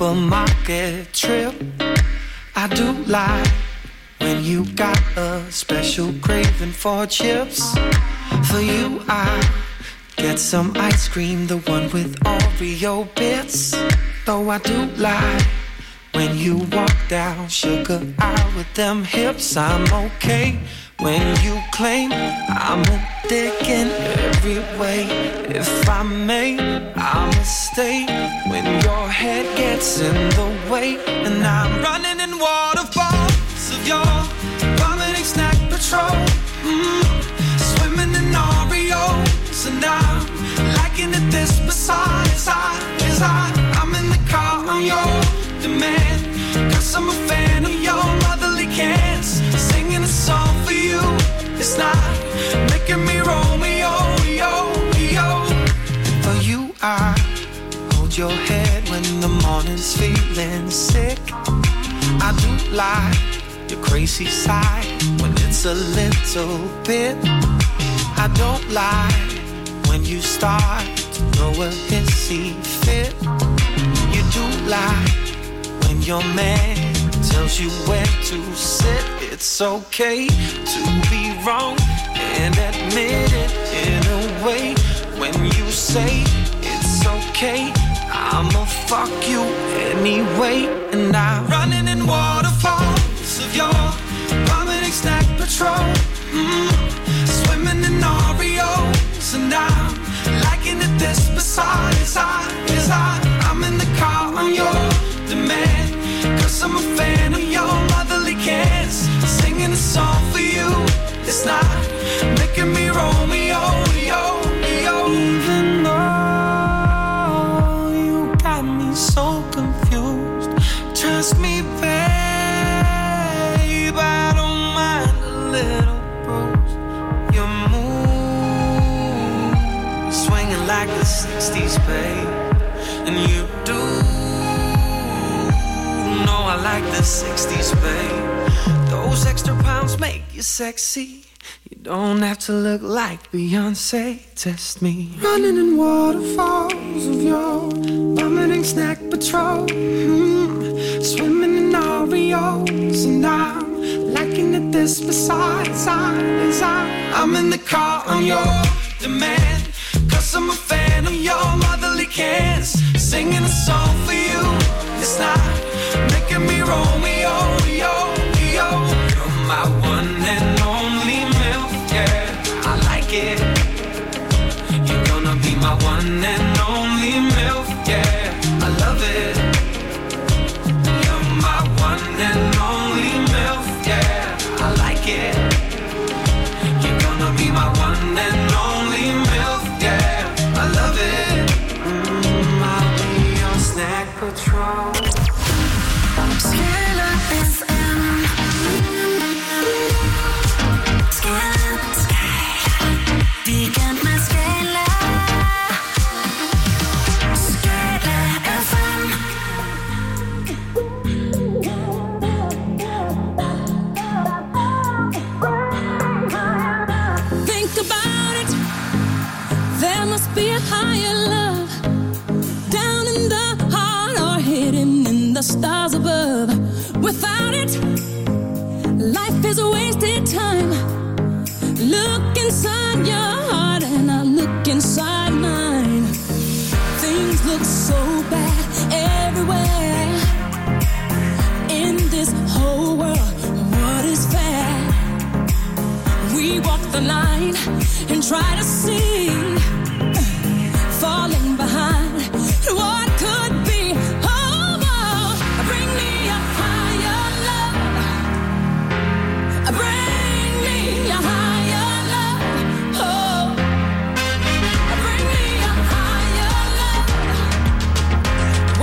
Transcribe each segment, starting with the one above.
supermarket trip. I do like when you got a special craving for chips. For you I get some ice cream, the one with Oreo bits. Though I do like when you walk down sugar aisle with them hips. I'm okay when you claim I'm a dick in every way. If I may, I'ma stay when your head gets in the way. And I'm running in waterfalls of your vomiting snack patrol. Swimming in Oreos. And I'm liking it this besides I'm in the car on your demand. Cause I'm a fan of your motherly cans. Singing a song for you, it's not making me Romeo, yo. For you I hold your head when the morning's feeling sick. I do like your crazy side when it's a little bit. I don't like when you start to throw a hissy fit. You do like when your man tells you where to sit. It's okay to be wrong and admit it in a way. When you say it's okay, I'ma fuck you anyway. And I'm running in waterfalls of your vomiting snack patrol. Swimming in Oreos. And I'm liking it this besides I'm in the car on your demand. Cause I'm a fan of your motherly cans. Singing a song for you, it's not making me Romeo, yo. Even though you got me so confused, trust me babe, I don't mind a little bruise. Your move swinging like the 60s, babe. And you do know I like the 60s, babe. Those extra pounds make you sexy. You don't have to look like Beyonce. Test me. Running in waterfalls of your vomiting snack patrol. Swimming in Oreos. And I'm liking it this besides I'm in the car on your demand. Cause I'm a fan of your motherly cans. Singing a song for you, it's not making me Romeo, yo. You're my one and only milk, yeah. I like it. You're gonna be my one and only milk, yeah. I love it. You're my one and only milk, yeah. I like it. You're gonna be my one and only milk, yeah. I love it. I'll be your snack patrol. Skylar FM. Du kan med Skylar. Skylar FM. Think about it. There must be a higher love down in the heart or hidden in the stars above. Without it, life is a wasted time. Look inside your heart and I look inside mine. Things look so bad everywhere. In this whole world, what is fair? We walk the line and try to see, falling behind what could be. Bring me a higher love. Bring me a higher love. Oh, bring me a higher love.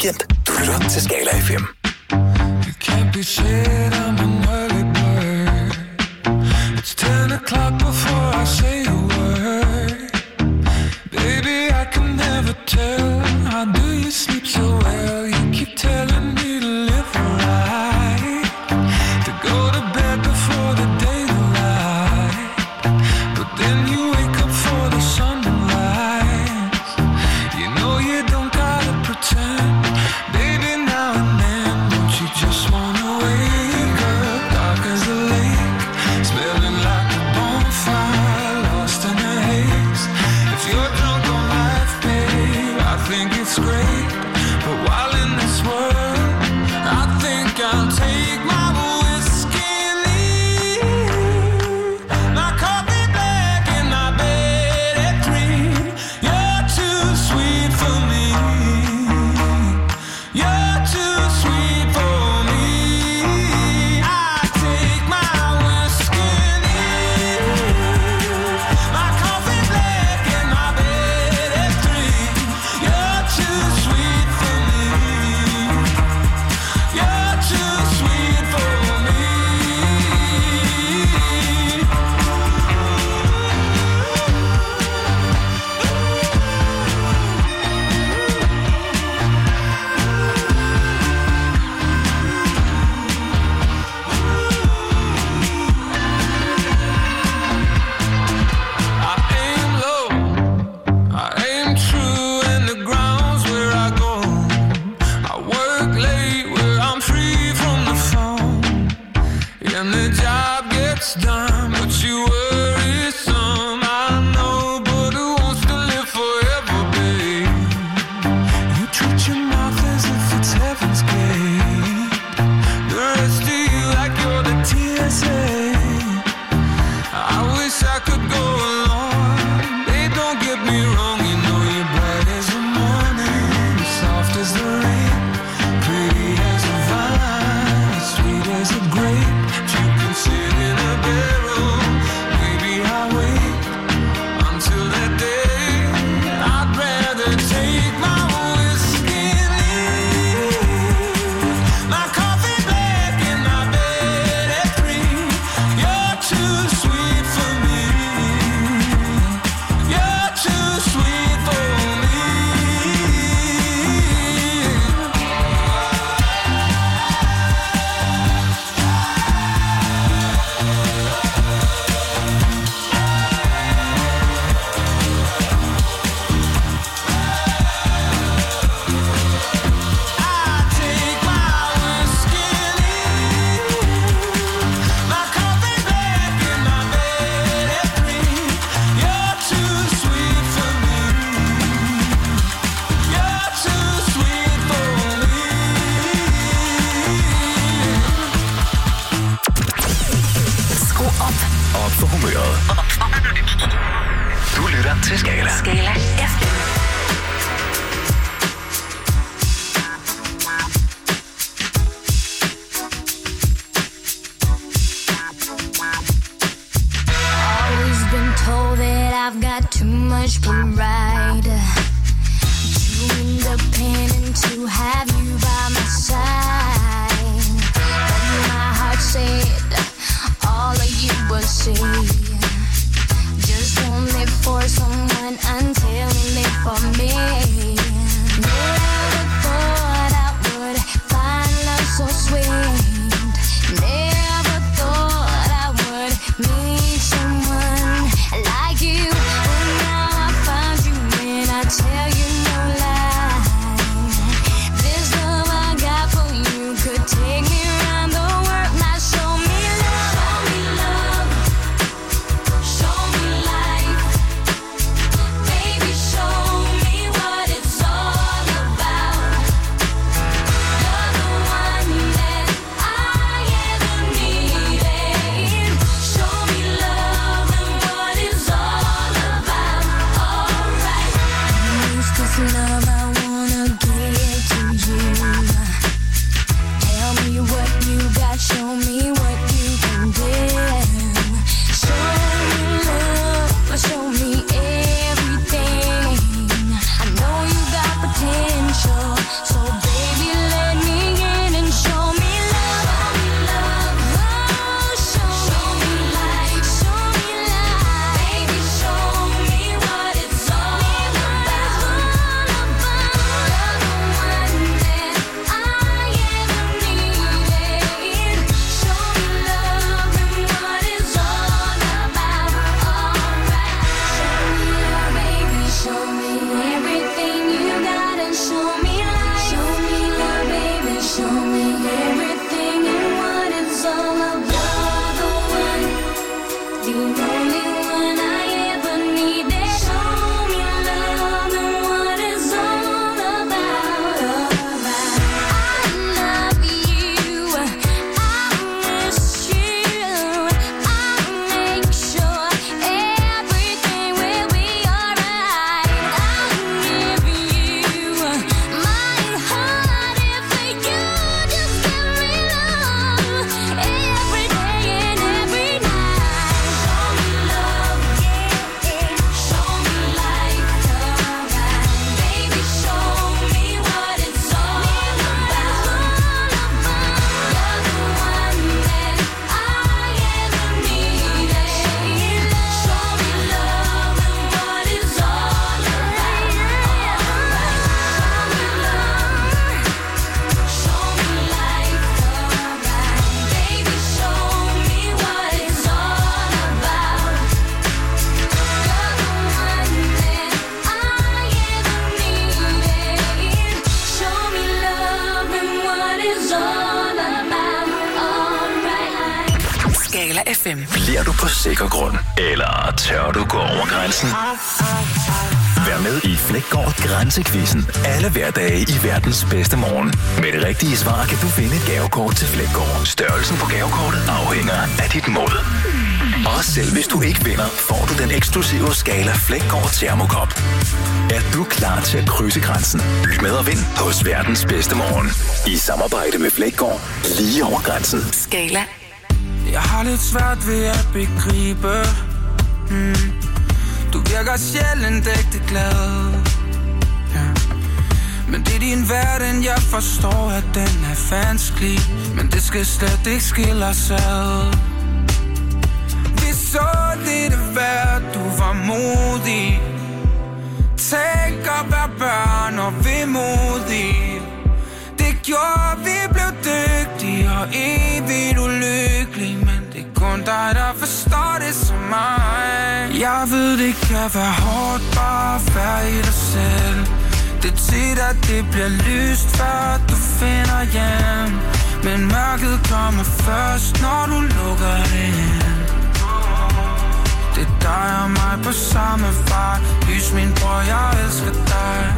weekend. Du lytter til Skala FM. You can't be shit, I'm an early bird. It's 10 o'clock before I say a word. Baby, I can never tell. How do you sleep so well? You keep telling me to live right, to go to bed before the daylight, but then you wake up for the sunrise. You know you don't gotta pretend. Baby, now and then, don't you just wanna wake up dark as a lake, smelling like a bonfire, lost in a haze. If you're drunk on life, babe, I think it's great. But while in this world, I think I'll take my whiskey and leave. My coffee black in my bed at 3. You're too sweet for me. You're too sweet for me. I take my whiskey and leave. My coffee black in my bed at 3. You're too sweet for me. You're too sweet for me. I aim low, I aim true, and the ground's where I go. I work late where I'm free from the phone, and the job gets done, but you worry some. I know, but who wants to live forever, babe? You treat your mouth as if it's heaven's gate. The rest of you like you're the TSA. I wish I could go along. Babe, don't get me wrong. You know you're bright as the morning, soft as the rain, pretty as a vine, sweet as a grape. You can sit in a barrel. Maybe I'll wait until that day. I'd rather take my whiskey and leave. My coffee black in my bed at 3. You're too sweet for me. You're too sweet for me. I take my whiskey and leave. My coffee black in my bed at 3. You're too sweet for me. You're too sweet for me. Skru op. Op for humøret. Du lytter til Skala. Skala FM. Always been told that I've got too much pride, too independent to have you by my side. But my heart said all of you would say, just won't live for someone until you live for me. Never thought I would find love so sweet. Never thought I would meet someone like you. But now I find Skala FM. Bliver du på sikker grund, eller tør du gå over grænsen? Vær med i Flækgaard Grænsequizzen. Alle hverdage i verdens bedste morgen. Med det rigtige svar kan du finde et gavekort til Flækgaard. Størrelsen på gavekortet afhænger af dit mod. Og selv hvis du ikke vinder, får du den eksklusive Skala Flækgaard Thermokop. Er du klar til at krydse grænsen? Lyt med og vind hos verdens bedste morgen. I samarbejde med Flækgaard. Lige over grænsen. Skala. Jeg har lidt svært ved at begribe. Du virker sjældent ægte glad. Men det er din verden, jeg forstår, at den er vanskelig. Men det skal slet ikke skille os ad. Vi så det værd, du var modig. Tænk at være børn og vemodig. Det gjorde, vi blev dygtige og evigt ulykkelige. Men det er kun dig, der forstår det som mig. Jeg ved, det kan være hårdt bare at være i dig selv. Det er tit, at det bliver lyst, før du finder hjem. Men mørket kommer først, når du lukker det ind. Det er dig og mig på samme vej. Lys min bror, jeg elsker dig.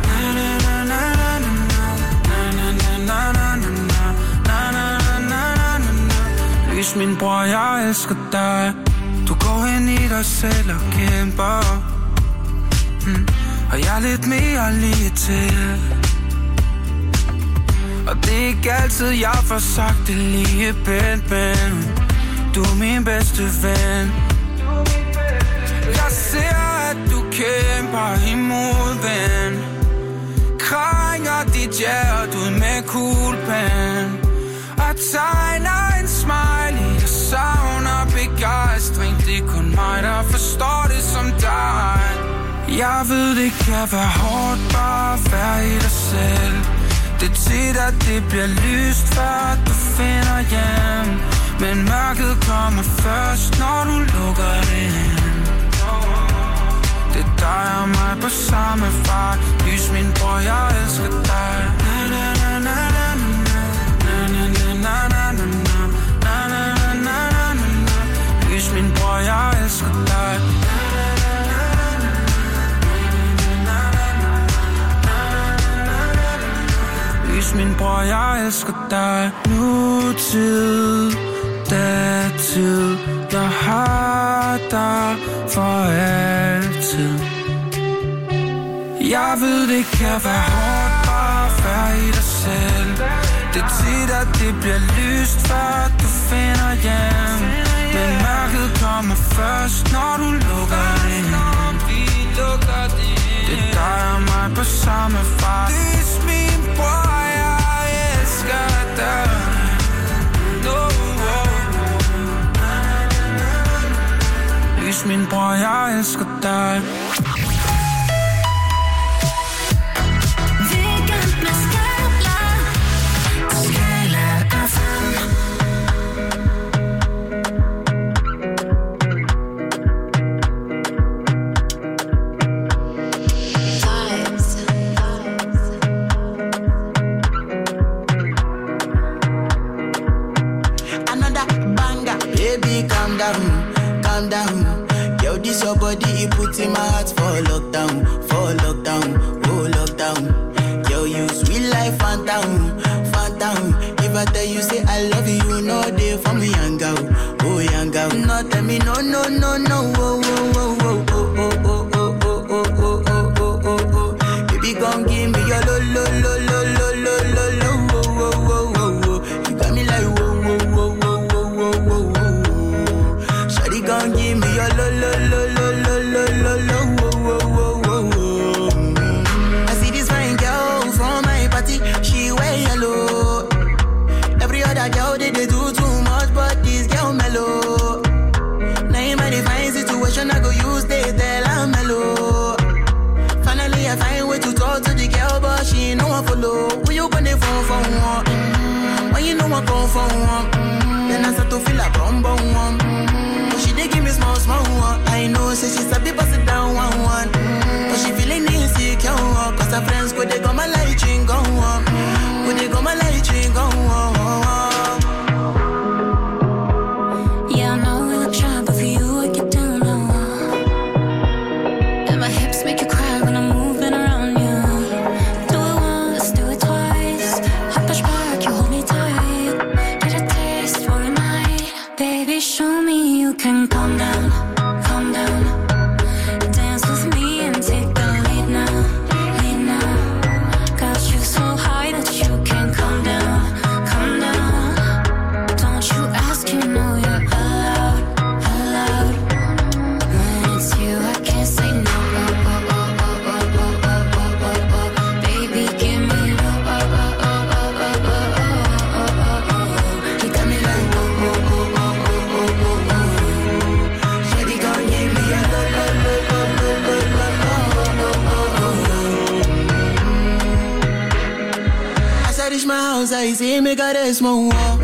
Lys min bror, jeg elsker dig. Du går ind i dig selv og kæmper. Og jeg er lidt mere lige til. Og det er ikke altid, jeg får sagt det lige pænt, men du er min bedste ven. Jeg ser, at du kæmper imod, ven. Krænger dit hjerte ud med kuglepen. Og tegner en smiley, der savner begejstring. Det er kun mig, der forstår det som dig. Jeg ved, det kan være hårdt bare at være i dig selv. Det er tit, at det bliver lyst, før du finder hjem. Men mørket kommer først, når du lukker det ind. Det er dig og mig på samme vej. Lys min bror, jeg elsker dig. Lys min bror, jeg elsker dig. Lys min bror, jeg elsker dig. Nutid, datid, jeg har dig for altid. Jeg ved, det kan være hårdt bare at være i dig selv. Det er tit, at det bliver lyst, før du finder hjem. Men mørket kommer først, når du lukker det ind. Det er dig og mig på samme vej. Lys min bror, jeg elsker dig. Lys min bror, jeg elsker dig. Calm down, yo, this your body, it puts in my heart for lockdown, oh lockdown. Yo, you sweet life, phantom. If I tell you say I love you, you know they for me, young girl, oh young girl. No tell me no, oh, baby, gon' give me your lo. You got me like whoa. Gon' give me your lo. I see this fine girl from my party, she wear yellow. Every other girl they do too much, but this girl mellow. Now in my divine situation, I go use they tell I'm mellow. Finally I find way to talk to the girl, but she ain't no one follow. Who you gonna phone for one? When you know I go for one, then I start to feel like bum one. She dey give me small one. I know, say she's a bit pass it down one. But she feeling insecure, cause her friends go they go my light ring go on. Go they go my light ring go on. Yeah, I know reach my house, I see me got a small wall.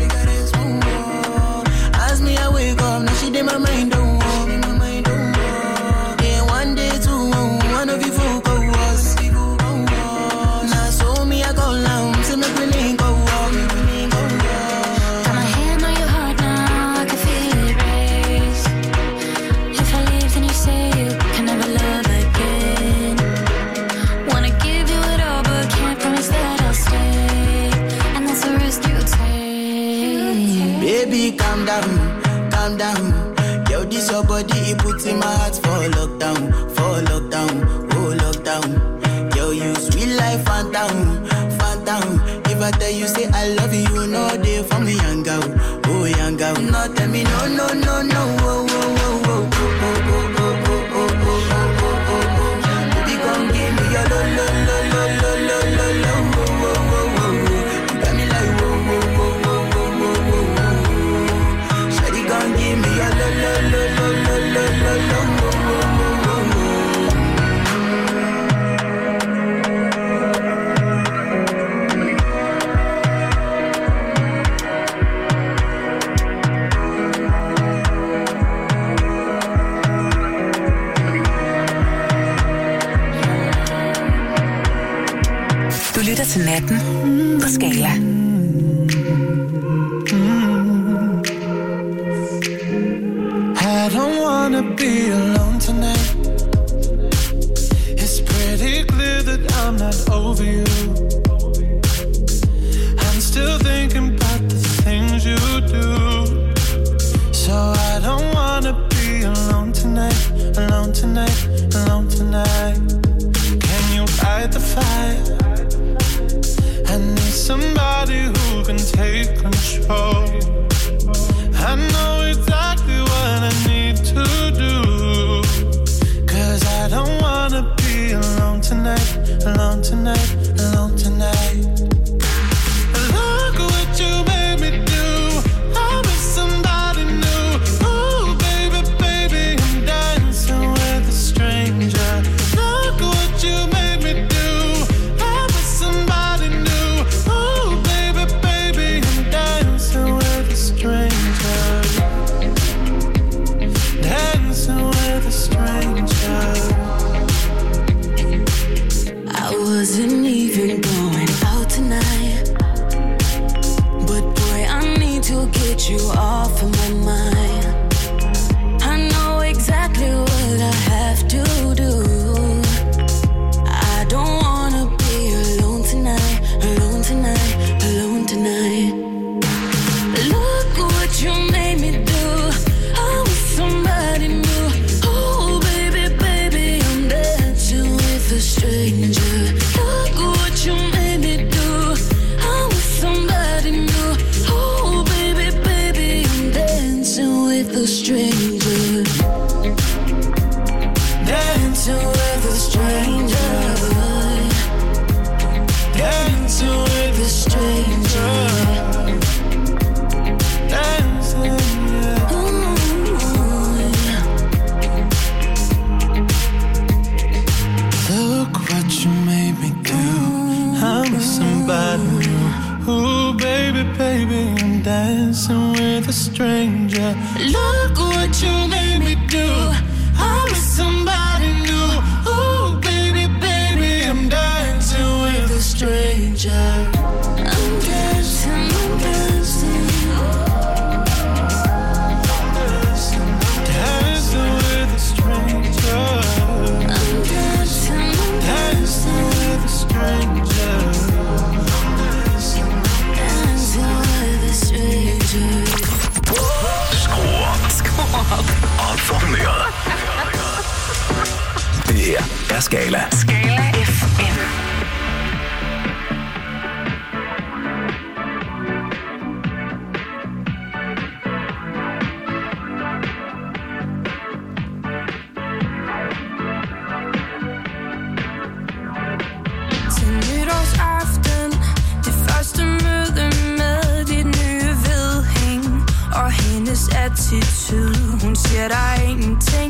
As me, I wake up, now she did my mind don't walk. Then one day, two, one of you folk go was. Now so me, I go down, so make me link go walk. Got my hand on your heart now, I can feel it race. If I leave, then you say you can never love again. Wanna give you it all, but can't promise that I'll stay. And that's the risk you take. Baby, calm down, calm down. Yo, this your body, it puts in my heart for lockdown, oh lockdown. Yo, you sweet life, phantom, phantom. If I tell you say I love you, you know they for me young girl, oh young girl. No, tell me no, no, no, no, oh, oh, oh, oh, oh, oh, oh, oh, oh, oh, oh, oh. Baby, come give me your lo, lo, lo, lo, lo, lo, lo, lo, oh, oh, oh, oh. You got me like whoa, whoa, whoa, whoa, whoa, whoa, whoa. Shawty, come give me your lo, lo, lo, lo, lo, lo, lo, lo, oh, oh, oh, oh. Du lytter til Natten på Skala. I don't wanna be alone tonight. It's pretty clear that I'm not over you. I'm still thinking about the things you do. So I don't wanna be alone tonight, alone tonight, alone tonight. Can you fight the fire? I need somebody who can take control. I know exactly what I need to do. 'Cause I don't wanna be alone tonight, alone tonight, alone tonight. Look what you made me do. I'm with somebody new. Ooh, baby, baby, I'm dancing with a stranger. Look what you made me do. I'm with somebody new. Ooh, baby, baby, I'm dancing with a stranger. Dancing with a stranger. I wasn't even going out tonight, but boy, I need to get you off of my mind. I know exactly what I have to do. I don't wanna be alone tonight, alone tonight, alone tonight. Look what you made me do. I was somebody new. Oh, baby, baby, I'm dancing with a stranger. Look what you made me do. I was somebody new. Oh, baby, baby, I'm dancing with a stranger. Dancing with a stranger. Dancing with a stranger. Dancing, yeah. Look what you made me do. I'm with somebody new. Ooh, baby, baby, I'm dancing with a stranger. Look what you made me do. I'm with somebody new. Ooh, baby, baby, I'm dancing with a stranger. I'm dancing, I'm dancing. Dancing with a stranger. I'm dancing, I'm Dancing with a stranger. dancing with a stranger. Skru op for humøret. Det her er Skala. Skala FM. Til nytårsaften, det første møde med dit nye vedhæng og hendes attitude. Hun siger der er ingenting,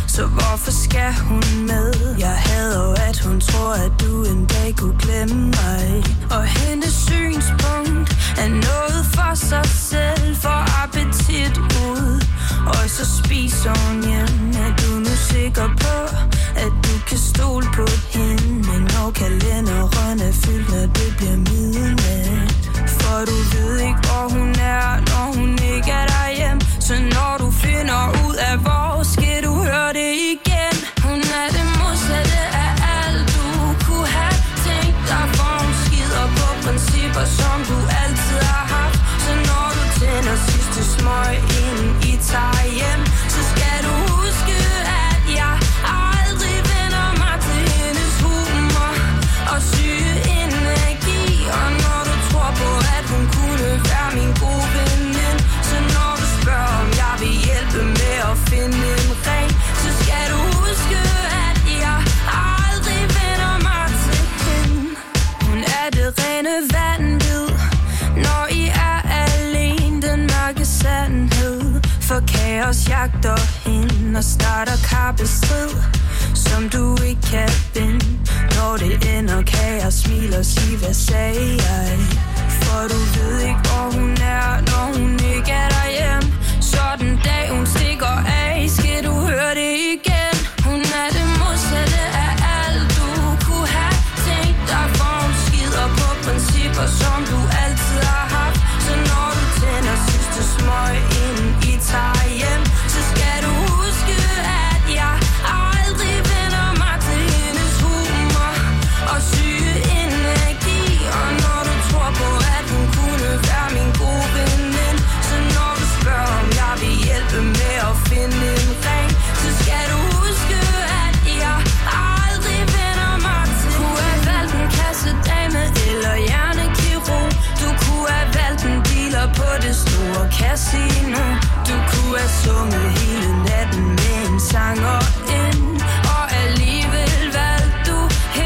så hvorfor skal hun med? Jeg hader jo, at hun tror, at du en dag kunne glemme mig. Og hendes synspunkt er noget for sig selv, for appetit ud. Og så spiser hun hjem. Er du nu sikker på, at du kan stole på hende? Når kalenderen er fyldt, når det bliver midnat. For du ved ikke, hvor hun er, når hun ikke er derhjemme. Så når du finder ud af, hvor skal du høre det igen. Hun er det modsatte af alt, du kunne have tænkt dig. For hun skider på principper, som du altid har haft. Så når du tænder sidste smøg, inden I tager hjem, så skal du huske, at jeg aldrig vender mig til hendes humor og syge energi. Og når du tror på, at hun kunne være min gode veninde, så når du spørger, om jeg vil hjælpe med at finde en ring, så skal du huske, at jeg aldrig vender mig til hende. Hun er det rene vanvid, når I er alene, den mørke sandhed. For kaos jagter hende og starter kappestrid, som du ikke kan vinde. Når det ender, kan jeg smile og sige, hvad sagde jeg? For du ved ikke, hvor hun er, når hun ikke er derhjemme. Så den dag hun stikker af, skal du høre det igen. Hun er det modsatte af alt, du kunne have tænkt dig. For hun skider på principper, som du altid har haft. Så når du tænder sidste smøg, inden I tager hjem, så skal du huske, at jeg aldrig vender mig til hendes humor og syge energi. Og når du tror på, at hun kunne være min gode veninde, så når du spørger, om jeg vil hjælpe med at finde en ring, så skal du huske, at jeg aldrig vender mig til. Du kunne have valgt en kassedame eller hjernekirurg. Du kunne have valgt en dealer på det store casino. Du kunne have sunget hele natten med en sanger ind, og alligevel valgte du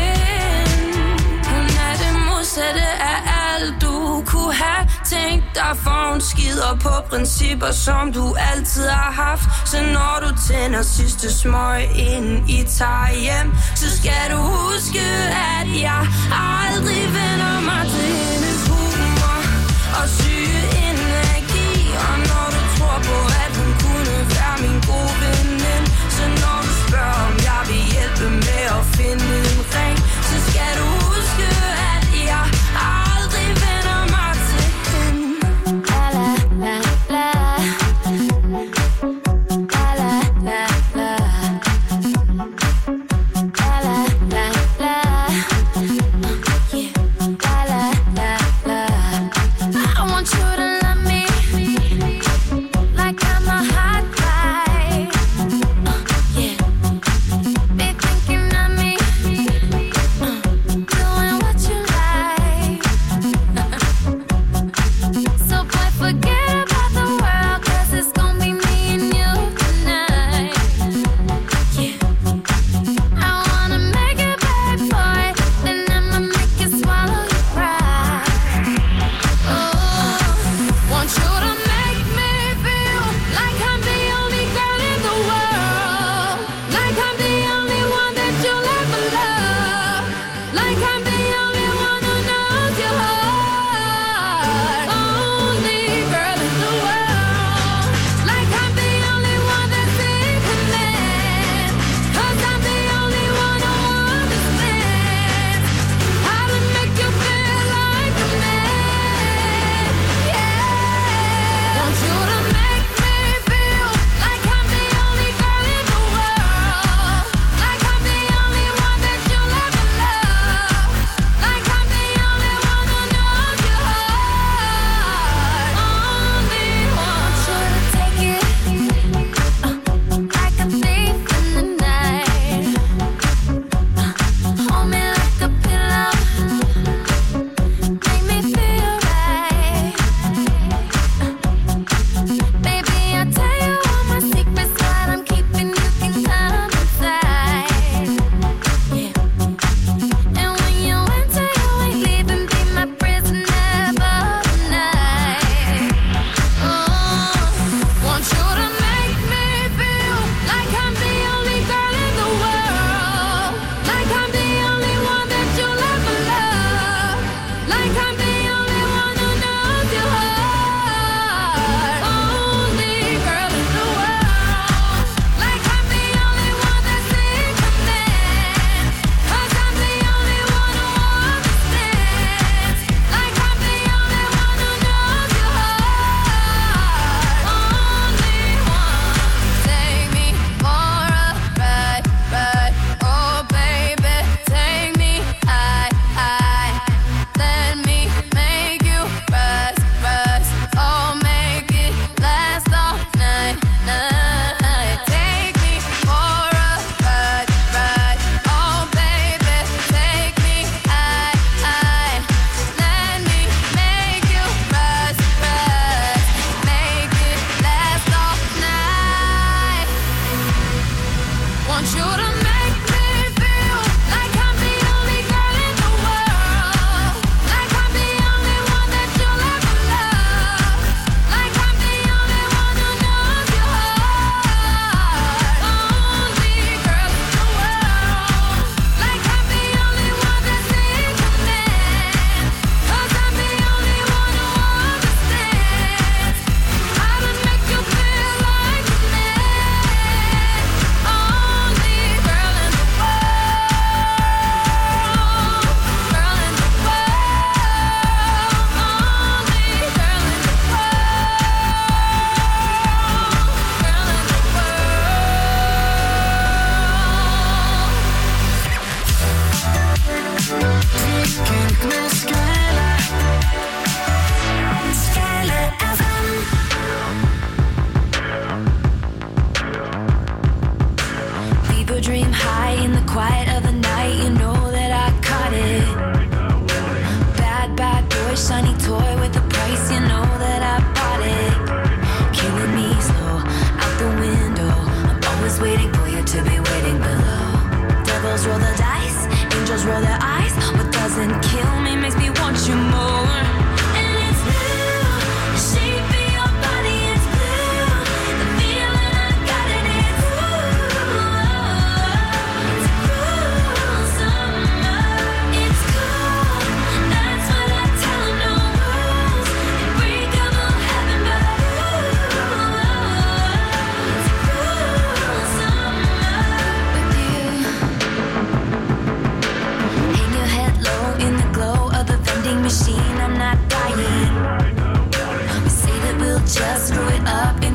hende. Hun er det modsatte af alt, du kunne have tænkt dig. For hun skider på principper, som du altid har haft. Så når du tænder sidste smøg, inden I tager hjem, så skal du huske, at jeg aldrig vender mig til hendes humor og syge energi. Og når du tror på, at hun kunne være min gode veninde, så når du spørger, om jeg vil hjælpe med at finde en ring, så skal du huske, at jeg aldrig vender mig til hende. La la la la. La la la la. La la la la. Yeah. La la la.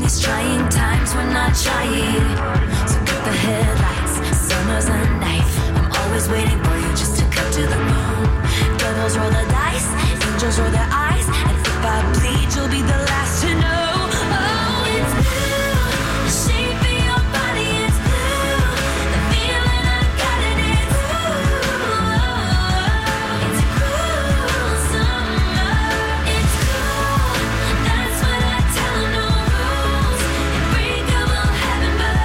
these trying times we're not trying. So cut the headlights, summer's a knife. I'm always waiting for you just to cut to the moon. Devils roll the dice, angels roll their eyes, and if I bleed, you'll be the last to know. Oh, it's blue, the shape of your body, it's blue. The feeling I got it, it's blue. It's cool summer, it's cool. That's what I tell them, no rules. Unbreakable heaven, but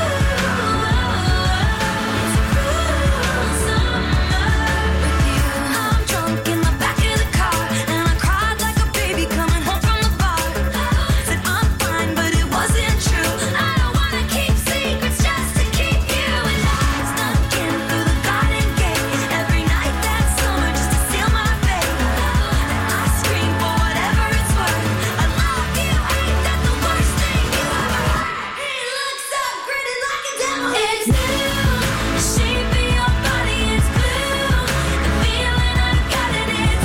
it's cool summer with you. I'm drunk in the back of the car, and I cried like a baby coming home from the bar. Said I'm fine, but it wasn't true. I don't wanna keep secrets just to keep you alive. Snuck in through the garden gate every night that summer just to seal my fate. And I scream for whatever it's worth. I love you, ain't that the worst thing you ever heard? He looks so gritty like a devil. It's blue, the shape of your body is blue. The feeling I got it, it's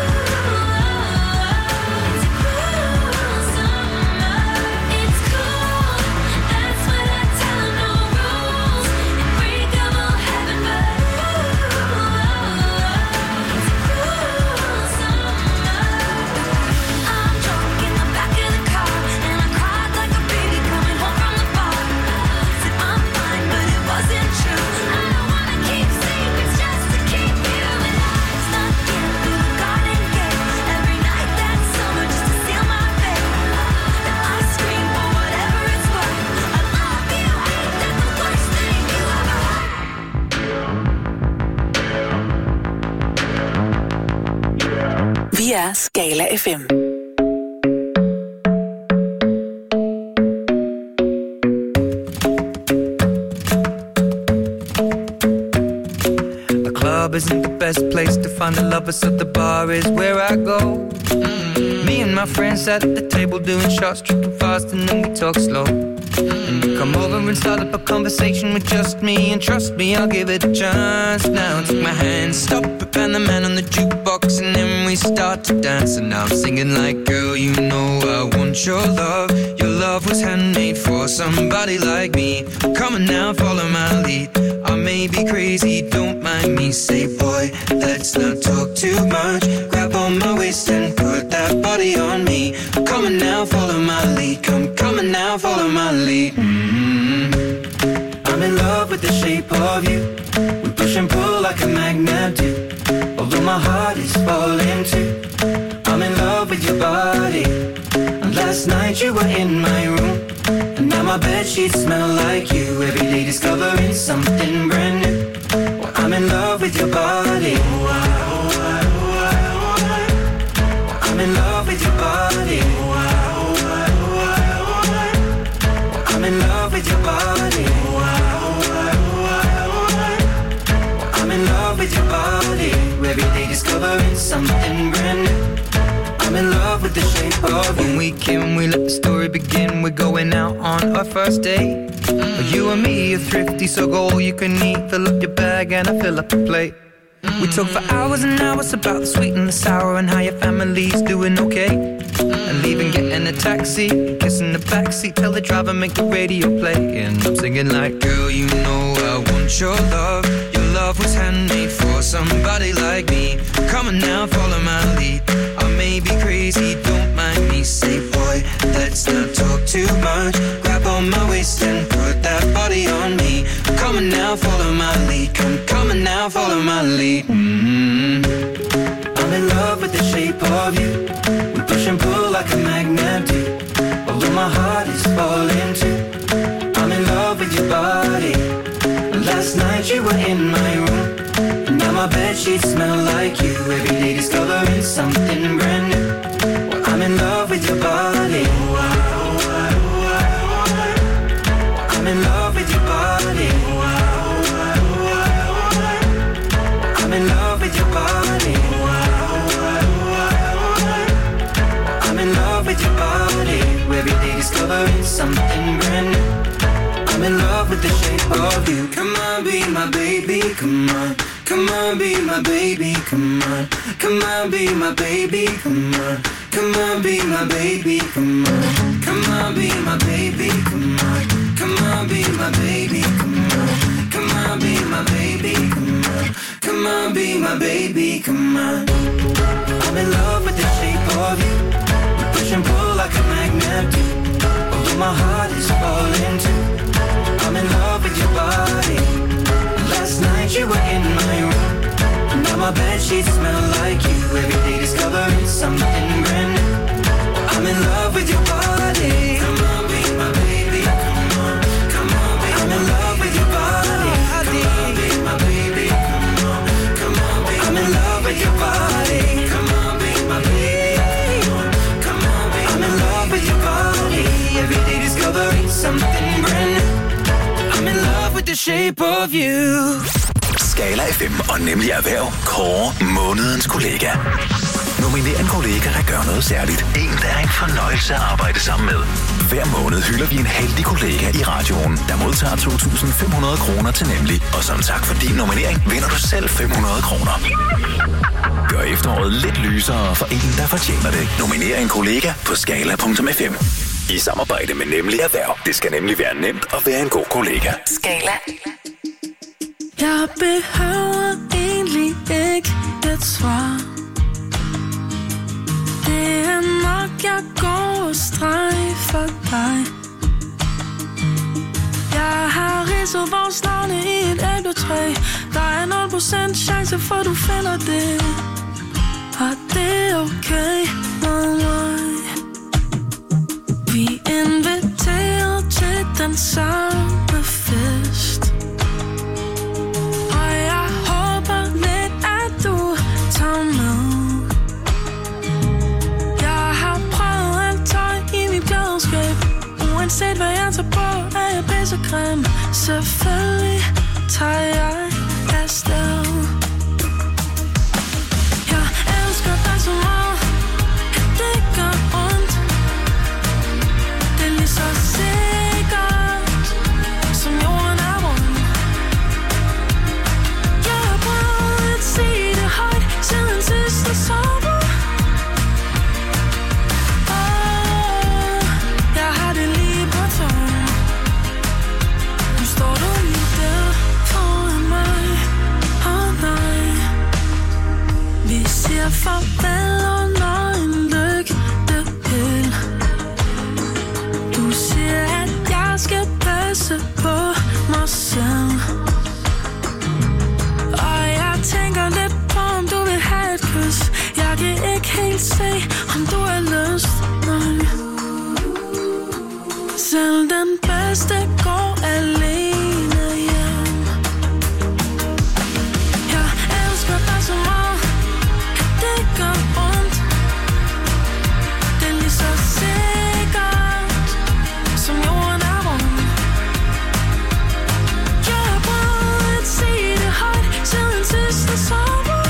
blue. It's cool summer, it's cool. That's what I tell them, no rules. Unbreakable heaven, but it's cool summer. I'm drunk in the back of the car, and I cried like a baby coming home from the bar. Said I'm fine, but it wasn't true. I don't wanna keep secrets just to keep you alive. Snuck in through the garden gate every night that summer just to seal my fate. And I scream for whatever it's worth. I love you, ain't that the worst thing you ever heard? Vi er Skala FM. The club isn't the best place to find a lover, so the bar is where I go. Me and my friends sat at the table doing shots, tripping fast, and then we talk slow. And you come over and start up a conversation with just me, and trust me, I'll give it a chance. Now take my hand, stop it, and the man on the jukebox, and then we start to dance. And now I'm singing like, girl, you know I want your love. Your love was handmade for somebody like me. Come on now, follow my lead. I may be crazy, don't mind me. Say, boy, let's not talk too much. Grab on my waist and put that body on me. Come on now, follow my lead. Come on now, follow my lead. I'm in love with the shape of you. We push and pull like a magnet do. Although my heart is falling too. I'm in love with your body. And last night you were in my room, and now my bedsheets smell like you. Every day discovering something brand new. Well, I'm in love with your body. I'm in love with your body. I'm in love with your body. I'm in love with your body. Every day discovering something brand new. I'm in love with the shape of you. When we came, we let the story begin. We're going out on our first date. You and me are thrifty, so go all you can eat. Fill up your bag and I fill up the plate. We talk for hours and hours about the sweet and the sour, and how your family's doing okay. And leaving, getting a taxi, kissing the backseat, tell the driver make the radio play. And I'm singing like, girl, you know I want your love. Your love was handmade for somebody like me. Come on now, follow my lead. I may be crazy, don't mind me. Say, boy, let's not talk too much. Grab on my waist and put that body on me. Come on now, follow my lead. Come on now, follow my lead. I'm in love with the shape of you. We push and pull like a magnet do. Although my heart is falling too. I'm in love with your body. Last night you were in my room, and now my bedsheets smell like you. Every day discovering something brand new. Well, I'm in love with your body. I'm in love with your body. I'm in love with your body. I'm in love with your body. Every day discovering something brand new. I'm in love with the shape of you. Come on, be my baby, come on. Come on, be my baby, come on. Come on, be my baby, come on. Come on, be my baby, come on. Come on, be my baby, come on. Come on, be my baby, come on. Come on, be my baby, come on. Come on, be my baby, come on. I'm in love with the shape of you. We push and pull like a magnet do. Although my heart is falling too. I'm in love with your body. Last night you were in my room. Now my bedsheets smell like you. Every day discovering something brand new. I'm in love with your body. Come on, be my baby. Come on, come on, be I'm in love with your body. Come on, be my baby. Come on, come on, be I'm in love with your body. Come on, be my baby. Come on, be I'm in love with your body. Every day discovering something brand new. I'm in love with the shape of you. Skala FM og Nemlig Erhverv kårer månedens kollega. Nominer en kollega, der gør noget særligt. En, der er en fornøjelse at arbejde sammen med. Hver måned hylder vi en heldig kollega i radioen, der modtager 2.500 kroner til Nemlig. Og som tak for din nominering, vinder du selv 500 kroner. Gør efteråret lidt lysere for en, der fortjener det. Nominer en kollega på skala.fm. I samarbejde med Nemlig Erhverv. Det skal nemlig være nemt at være en god kollega. Skala. Jeg behøver egentlig ikke et svar. Det er nok, jeg går og streg for dig. Jeg har ridset vores navne i et æbletræ. Der er 0% chance for, du finder det. Og det er okay med mig. Vi inviterer til den samme fest. Uanset hvad jeg tager på, er jeg pissegrim. Selvfølgelig tager jeg afsted. Jeg elsker dig så meget, at det gør ondt. Det er lige så sikkert, som jorden er rund. Jeg har prøvet at sige det højt, siden sidste sommer. Farvel under en lygtepæl. Du siger, at jeg skal passe på mig selv. Og jeg tænker lidt på, om du vil have et kys. Jeg kan ikke helt se, om du har lyst. Nej. Selv den bedste går alene hjem. Jeg elsker dig så meget, det gør ondt. Det er lige så sikkert, som jorden er rund. Jeg har prøvet at sige det højt, siden sidste sommer.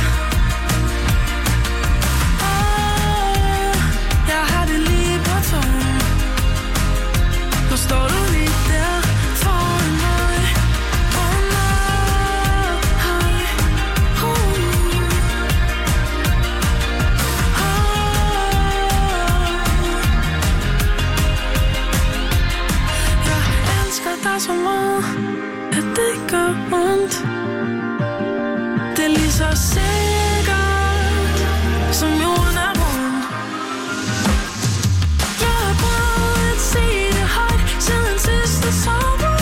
Jeg har det lige på tøjen. Nu står du lige der foran mig. Der er så meget, at det gør ondt. Det er lige så sikkert, som jorden er rund. Jeg har prøvet at sige det højt, siden sidste sommer.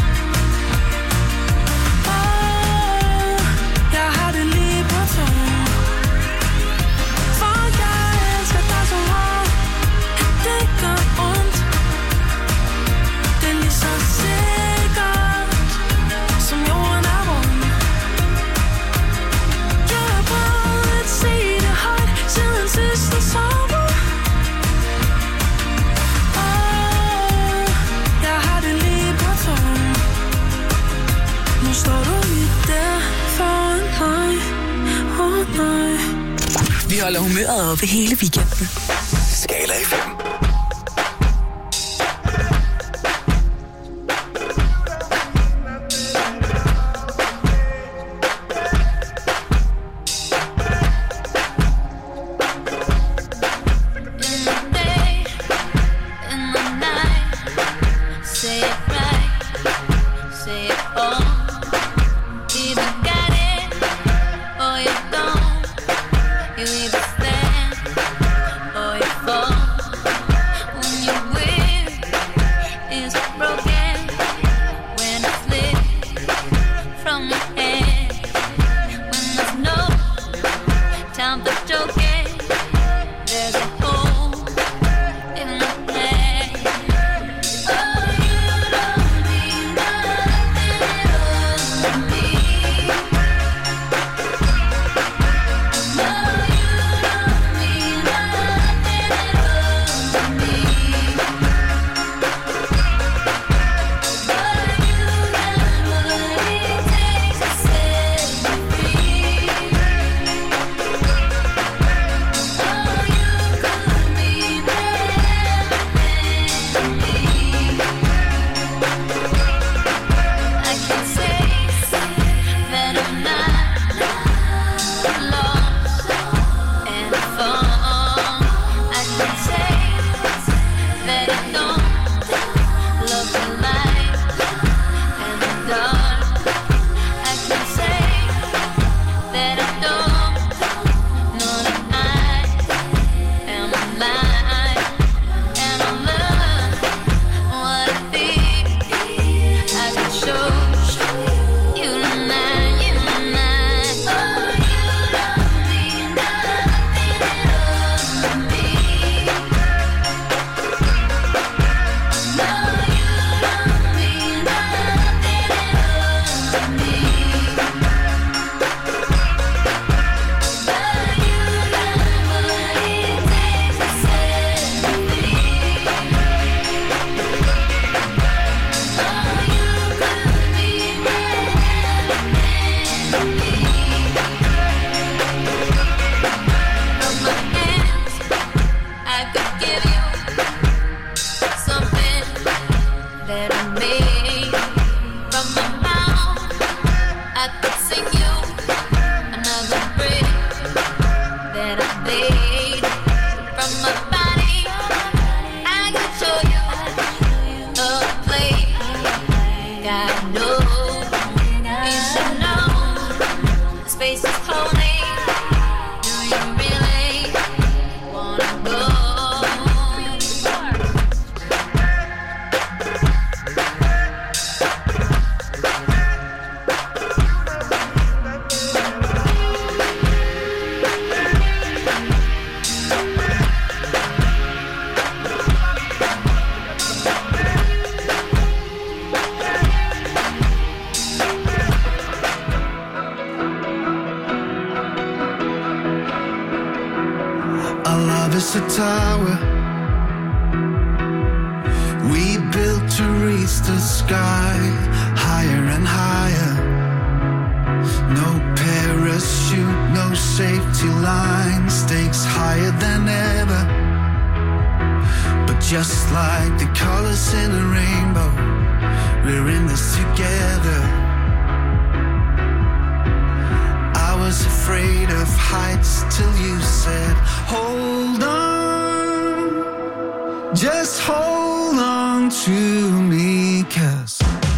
Jeg har det lige på tøjen. For jeg elsker dig så meget, at det gør ondt. Det er lige så sikkert, som jorden er rund. Jeg har prøvet at sige det højt, siden sidste sommer. Jeg har det lige på tøjen. Nu står du lige der foran mig. Nej. Vi holder humøret oppe hele weekenden. Skala FM. tower we built to reach the sky, higher and higher. No parachute, no safety line, stakes higher than ever. But just like the colors in a rainbow, we're in this together. I was afraid of heights till you said, hold on, just hold on to me, 'cause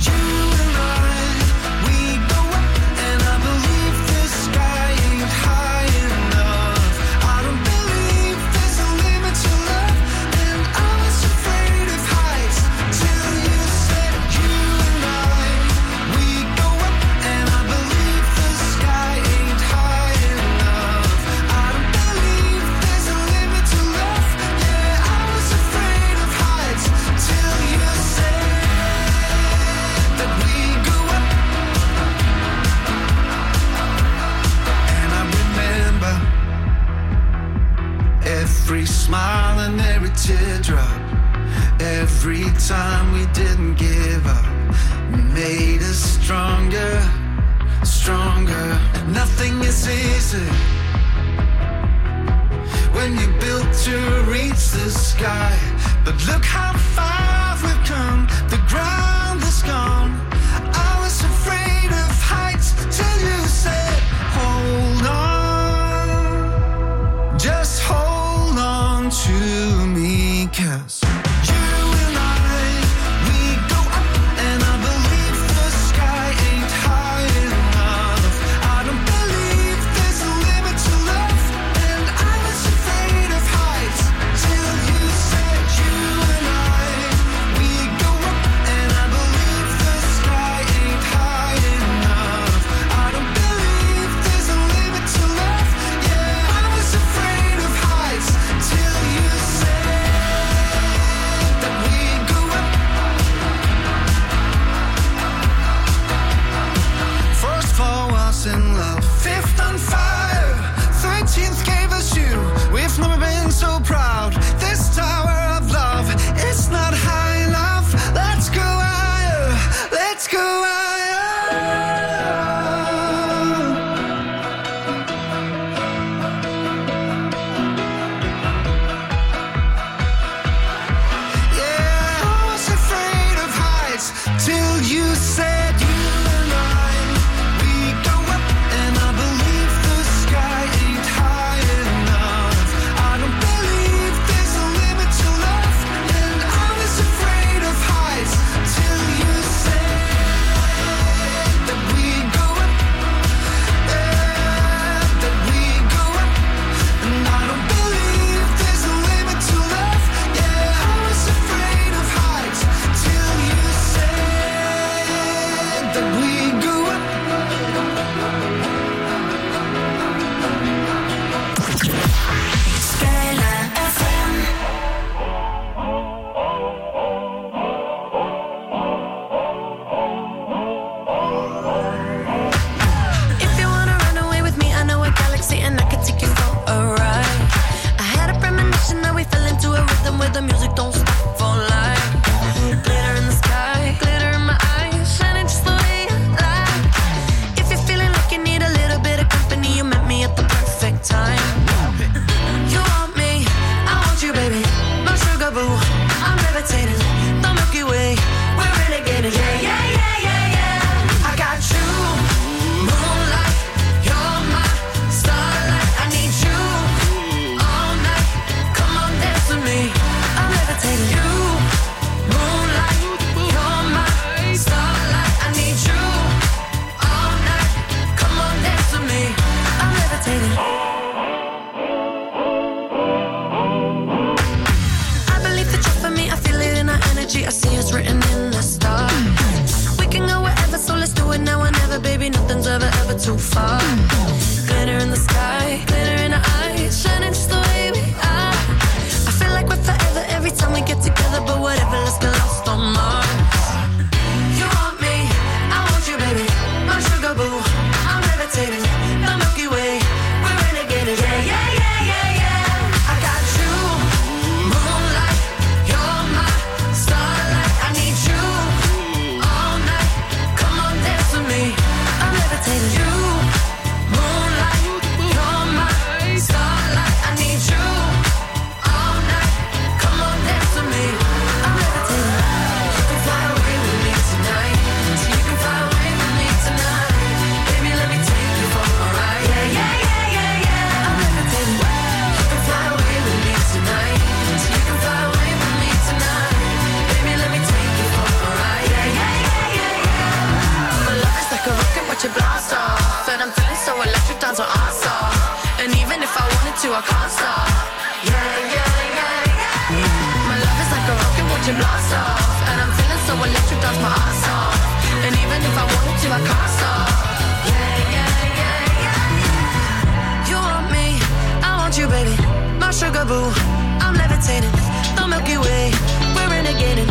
every smile and every teardrop, every time we didn't give up, made us stronger, stronger. Nothing is easy when you built to reach the sky, but look how far we've come, the ground is gone. I was afraid of heights till you said, hold on, just hold on to me, 'cause never been so proud. This tower of love, it's not high enough. Let's go higher, let's go higher. Yeah, I was afraid of heights till you said you and I, we go up and I believe the sky ain't high enough. I don't believe there's a limit to love, and I was afraid of heights till you said that we go up, that we go up, and I don't believe there's a limit to love. Yeah, I was afraid of heights till you said that we go up. If you wanna run away with me, I know a galaxy and I can take you for a ride. I had a premonition that we fell into a rhythm where the music don't stop for life. Glitter in the sky, glitter in my eyes, shining just the way you like. If you're feeling like you need a little bit of company, you met me at the perfect time. You want me, I want you, baby. My sugar boo, I'm levitating. The Milky Way, we're renegading. Yeah, yeah, yeah, yeah, yeah. I got you, moonlight. You're my starlight. I need you all night. Come on, dance with me. I'm levitating. You, moonlight. You're my starlight. I need you all night. Come on, dance with me. I'm levitating. I believe that you're for me. I feel it in our energy. I see it's written in the stars. We can go wherever, so let's do it now or never, baby. Nothing's ever, ever too far. Glitter in the sky, glitter in our eyes, shining just the way we are. I feel like we're forever every time we get together, but whatever, let's get lost on Mars. You want me, I want you, baby. My sugar boo, I'm levitating. The Milky Way, we're renegading. Yeah, yeah, yeah, yeah, yeah. I got you, Malibu, I'm levitating, the Milky Way, we're renegading.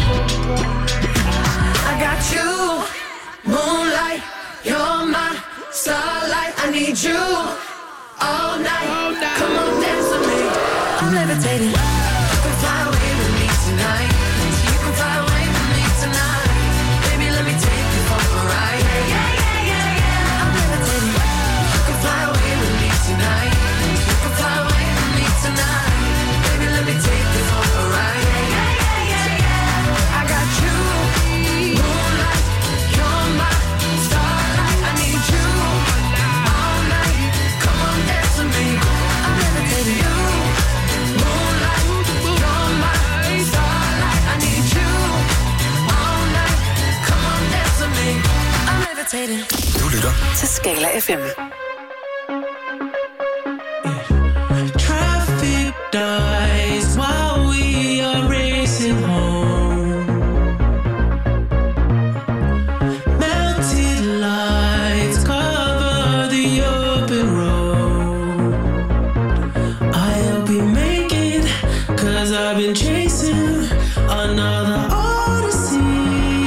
I got you, moonlight, you're my starlight. I need you all night. Come on, dance with me. I'm levitating. You can fly away with me tonight. You can fly away with me tonight. Baby, let me take you for a ride. Yeah. I'm levitating. You can fly away with me tonight. You can fly away with me tonight. Baby, let me take you for a ride. Yeah. I got you, moonlight, you're my starlight. I need you all night. Come on, dance with me. I'm levitating. You, moonlight, you're my starlight. I need you all night. Come on, dance with me. I'm levitating. Du lytter til Skala FM. Traffic dies while we are racing home. Melted lights cover the open road. I hope we make it, 'cause I've been chasing another odyssey.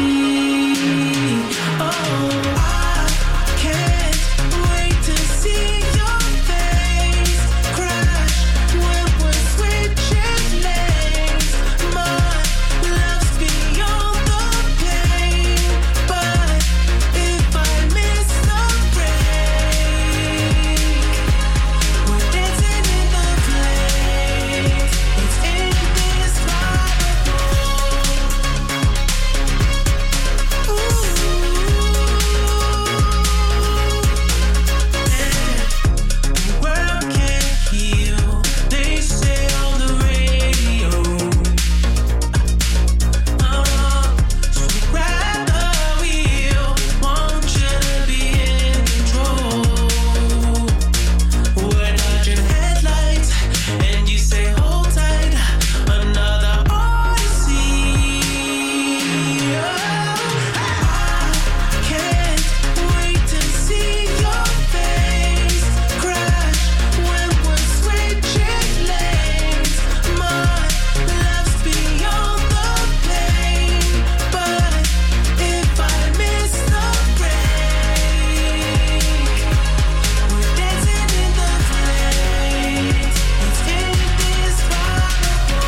Oh, I can't wait to see your face crash when we're switching lanes. My love's beyond the pain, but if I miss the break, we're dancing in the flames. It's indescribable. Ooh. The world can't heal, they say on the radio. So grab the wheel, want you to be in control. We're dodging headlights, and you say hold tight, another odyssey. I can't wait to see your face crash when we're switching lanes. My love's beyond the pain, but if I miss the break, we're dancing in the flames. It's indescribable.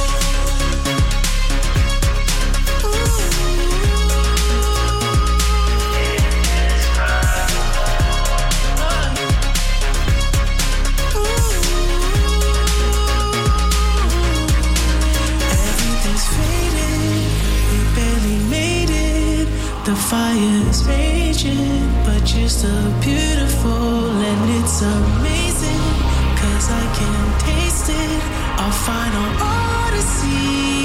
Everything's faded, we barely made it. The fire's raging, but you're still beautiful, and it's amazing, 'cause I can taste it, our final odyssey.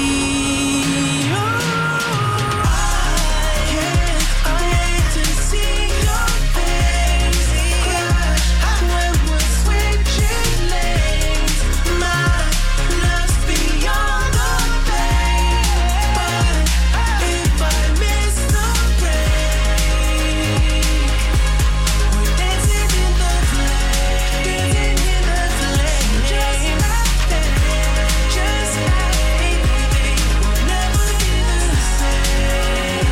I hate to see your face crash when we're switching lanes. My love's beyond the pain, but if I miss the break, we're dancing in the flames. Just like that, just like we'll never be the same.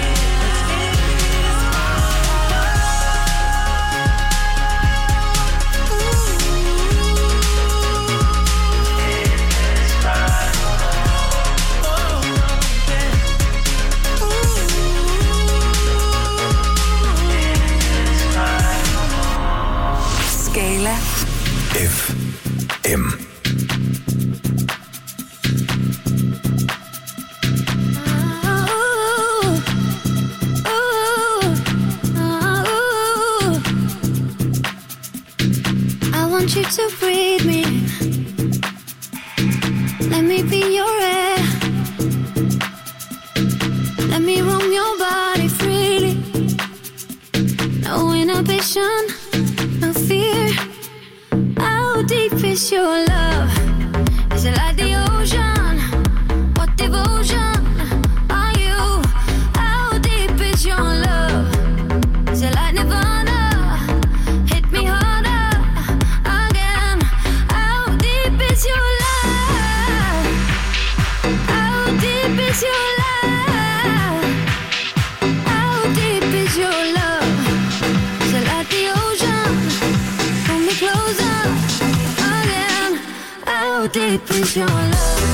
Skala FM. I want you to breathe me. Let me be your air. Let me roam your body freely. No inhibition, no fear. How deep is your love? Is it like the ocean? What devotion are you? How deep is your love? Is it like Nirvana? Hit me harder again. How deep is your love? is your love? How deep is your love? Is it like the ocean? Pull me closer again. How deep is your love?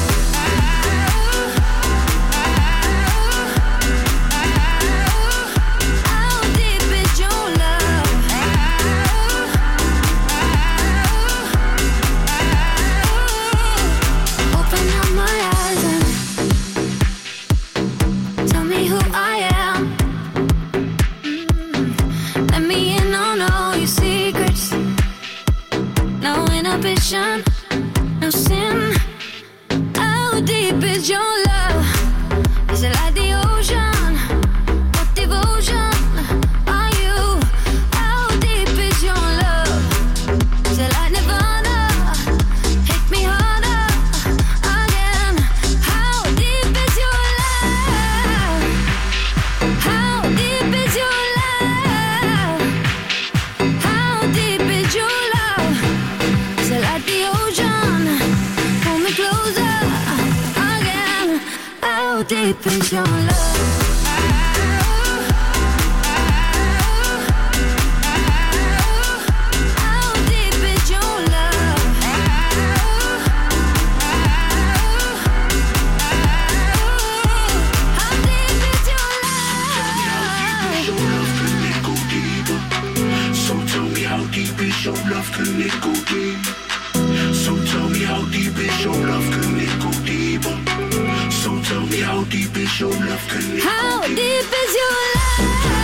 No sin. How deep is your love? Is it like the ocean? What devotion are you? How deep is your love? Is it like Nirvana? Hit me harder again. How deep is your love? How deep is your love? How deep is your love? Is it like the ocean? Pull me closer again. How deep is your love? How deep is your love? How deep is your love? So tell me how deep is your love, can it go deep? So tell me how deep is your love, can it go deeper? So tell me how deep is your love, can it go deeper? How deep is your love?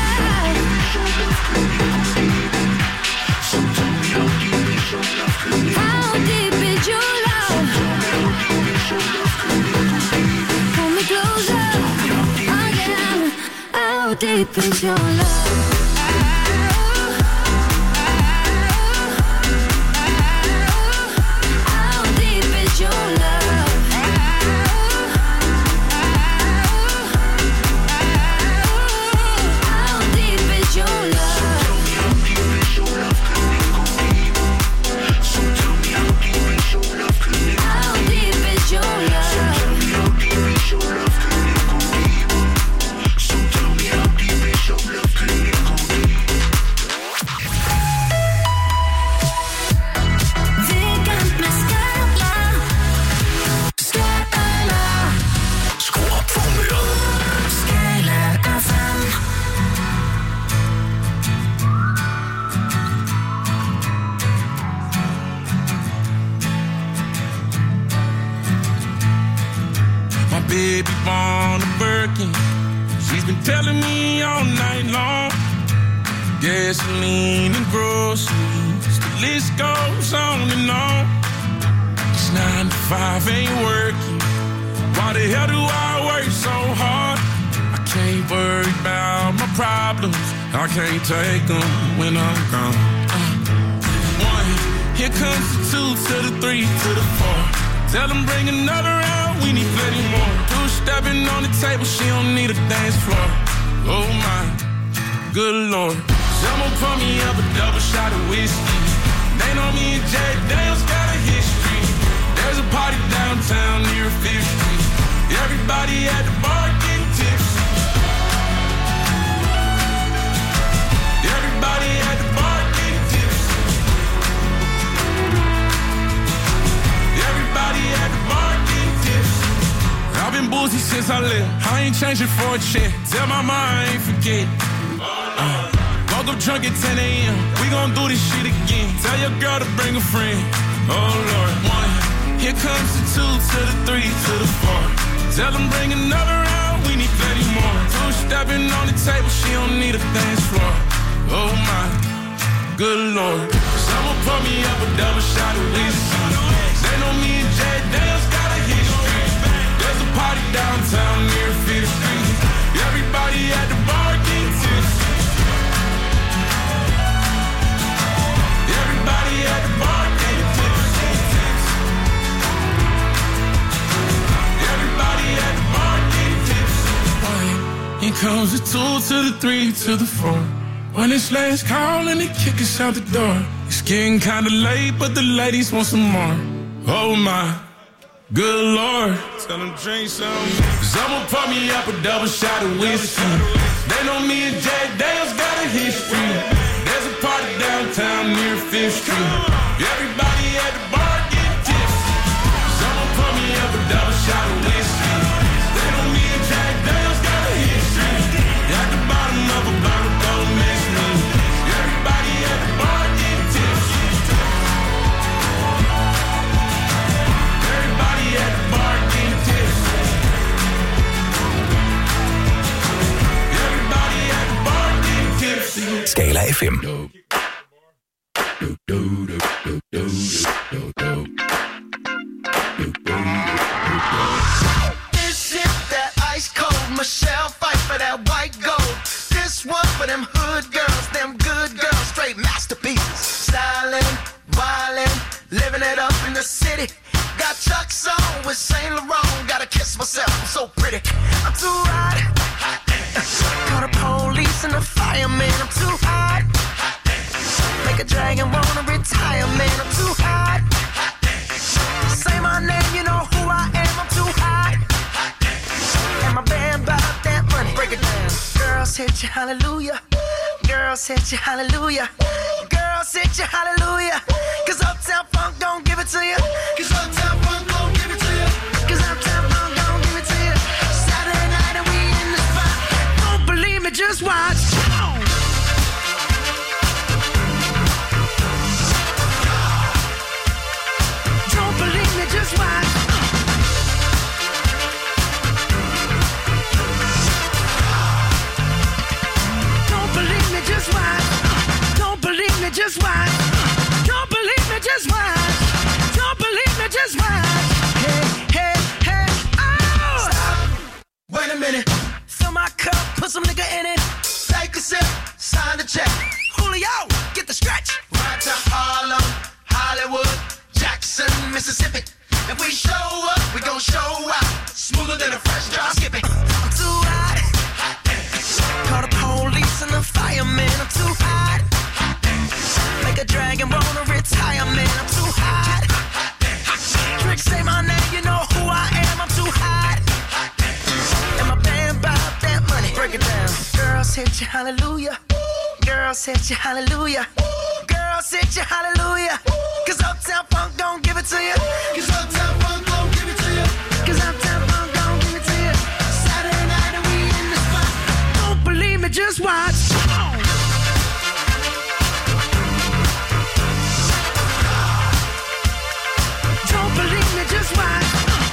So tell me how deep is your love, can it go How deep is your love? Pull me closer again. How deep is your love? How deep is your love? How deep is your love? So tell me how deep is your love, can it go How deep is your love? Tell me how deep is your love, can it go deeper? So tell me how deep is your love, can it go deeper? Weekend med Skala. Skala. Skru op for humøret. Skala FM. My baby born a Birkin. She's been telling me all night long. Gasoline and groceries, the list goes on and on. It's 9 to 5, ain't working. Why the hell do I work so hard? I can't worry about my problems. I can't take them when I'm gone. 1, here comes the 2 to the 3 to the 4. Tell them bring another round, we need plenty more. 2 stepping on the table, she don't need a dance floor. Oh my, good lord. Someone pour me up a double shot of whiskey. They know me and Jay Daniels got a history. There's a party downtown near 5th Street. Everybody at the bar getting tipsy. Everybody at the bar getting tipsy. Everybody at the bar getting tipsy. I've been boozy since I left. I ain't changing for a check. Tell my mom I ain't forget. Woke up drunk at 10 a.m. We gon' do this shit again. Tell your girl to bring a friend. Oh Lord. 1, here comes the 2 to the 3 to the 4. Tell them bring another round, we need plenty more. 2 stepping on the table, she don't need a dance floor. Oh my, good lord. Someone pour me up a double shot of whiskey. They know me and Jay Daniels got a history. There's a party downtown near 5th Street. Everybody at the bar getting tipsy. Everybody at the bar getting tipsy. Everybody at the bar getting tipsy. Here comes the 2 to the 3 to the 4. When it's last call and they kick us out the door. It's getting kinda late, but the ladies want some more. Oh my, Good Lord, tell them drink some. Someone pour me up a double shot of whiskey. They know me and Jack Daniels got a history. There's a party downtown near 5th Street. Everybody at the bar get tipsy. Someone pour me up a double shot of whiskey. They know me and Jack Daniels got a history. At the bottom of a bottle, don't miss me. Everybody at the bar get tipsy. Everybody at the bar get tipsy. Everybody at the bar get tipsy. Skala FM. This is that ice cold Michelle fight for that white gold. This one for them hood girls, them good girls, straight masterpieces. Styling, wildin', living it up in the city. Got Chuck's on with Saint Laurent. Gotta kiss myself, I'm so pretty. I'm too hot. Call the police and the fireman. I'm too hot. Make a dragon wanna retire, man. I'm too hot. Say my name, you know who I am. I'm too hot. And my band bought that money. Break it down. Girls hit you, hallelujah. Girls hit you, hallelujah. Girls hit you, hallelujah. Cause Uptown Funk don't give it to you. Cause Uptown Funk don't give it to you. Cause Uptown Funk don't give it to you. Saturday night and we in the spot. Don't believe me, just watch. Don't believe me, just watch. Don't believe me, just watch. Don't believe me, just watch. Don't believe me, just watch. Don't believe me, just watch. Hey, hey, hey, oh! Stop. Wait a minute. Fill my cup, put some nigga in it. Take a sip, sign the check. Julio, get the stretch. Right to Harlem, Hollywood, Jackson, Mississippi. If we show up, we gon' show out. Smoother than a fresh drop skipping. I'm too hot. Call the police and the fireman. I'm too hot. Make a dragon wanna retire, man. I'm too hot. Trick, say my name, you know who I am. I'm too hot. And my band bought that money. Break it down. Girls hit you, hallelujah. Girls hit you, hallelujah. Girls hit you, hallelujah. Cause Uptown Funk don't give it to you. Cause Uptown Funk don't give it to you. Cause Uptown Funk don't give it to you. Saturday night and we in the spot. Don't believe me, just watch. Don't believe me, just watch.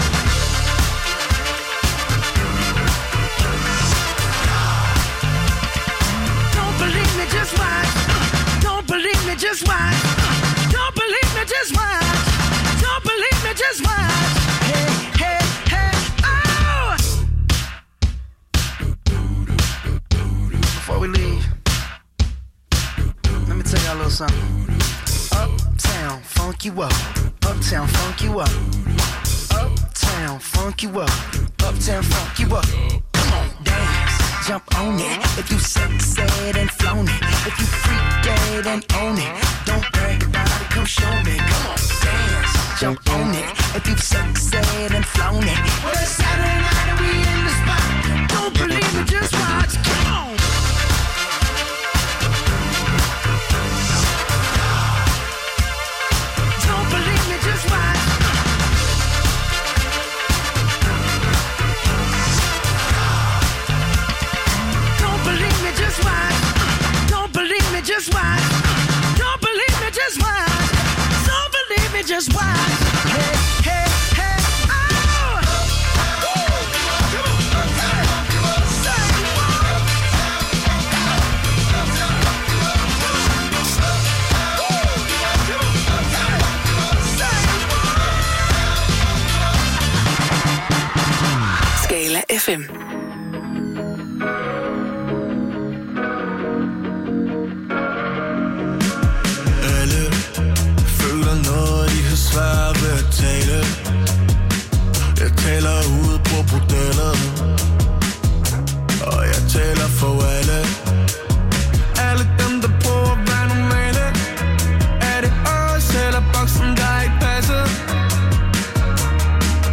Don't believe me, just watch. Don't believe me, just watch. Don't believe me, just watch. Don't believe me, just watch. Hey, hey, hey, oh! Before we leave, let me tell y'all a little something. Uptown, funk you up. Uptown, funk you up. Uptown, funk you up. Uptown, funk you up. Come on, dance, jump on it. If you sexed and flown it. If you freak dead and own it. Don't brag about it, come show me. Come on, dance, jump on it. If you sexed and flown it. Well, it's Saturday night and we in the spot. Don't believe me, just watch. Come on. Don't believe me, just watch. Don't believe me, just watch. Don't believe me, just watch. Don't believe me, just watch. Don't believe me, just watch. Hey, hey, hey, oh! Skala FM. Alle føler noget, de har svært ved at tale. Jeg taler ud på bordellet, og jeg taler for alle. Alle dem, der prøver at være normale. Er det os eller boksen, der ikke passer?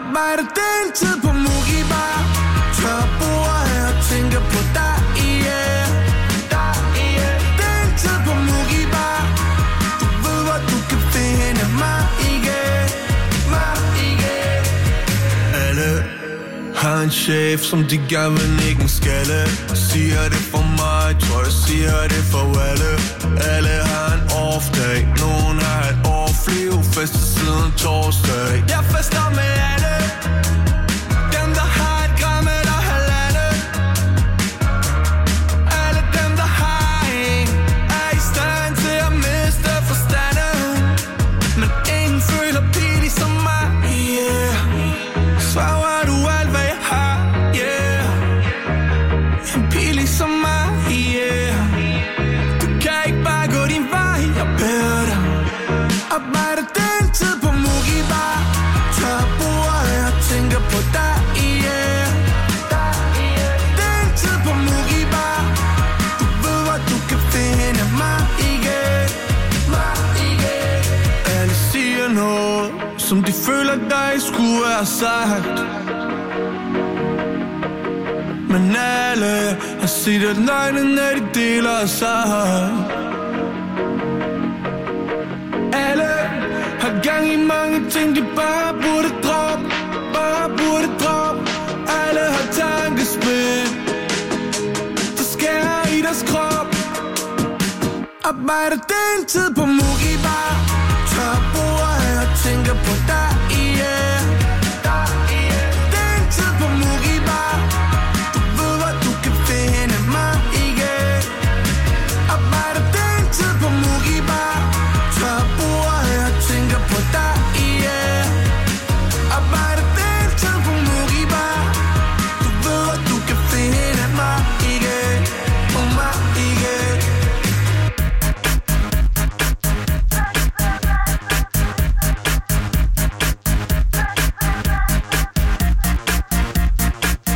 Arbejder den tid på Mugi Bar. Tør bordet og tænker på dig, yeah. Den tid på Mugi Bar. Du ved hvor du kan finde mig igen. Alle har en chef, som de gerne vil nikke en skalle. Siger det for mig, tror jeg siger det for alle. Alle har en off-dag, nogen har et off-liv. Fester siden torsdag. Jeg fester med alle. Dem der har et gram eller halvandet. Alle dem der har en, er i stand til at miste forstanden. Men ingen føler pige som mig, yeah. Svarer du alt hvad jeg har, yeah. En pige ligesom mig, yeah. Du kan ikke bare gå din vej, jeg beder dig. Arbejder den tid på Mugi Bar. Tør bordet og tænker på dig, yeah. Den tid på Mugi Bar. Du ved hvor du kan finde mig igen. Alle siger noget, som de føler dig skulle være sagt. Men alle har set at nøgne, når de deler sig. Alle har gang i mange ting, de bare burde droppe. Alle har tankespind, der skærer i deres krop. Arbejder den tid på Mugi Bar. Tør bordet og tænker på dig,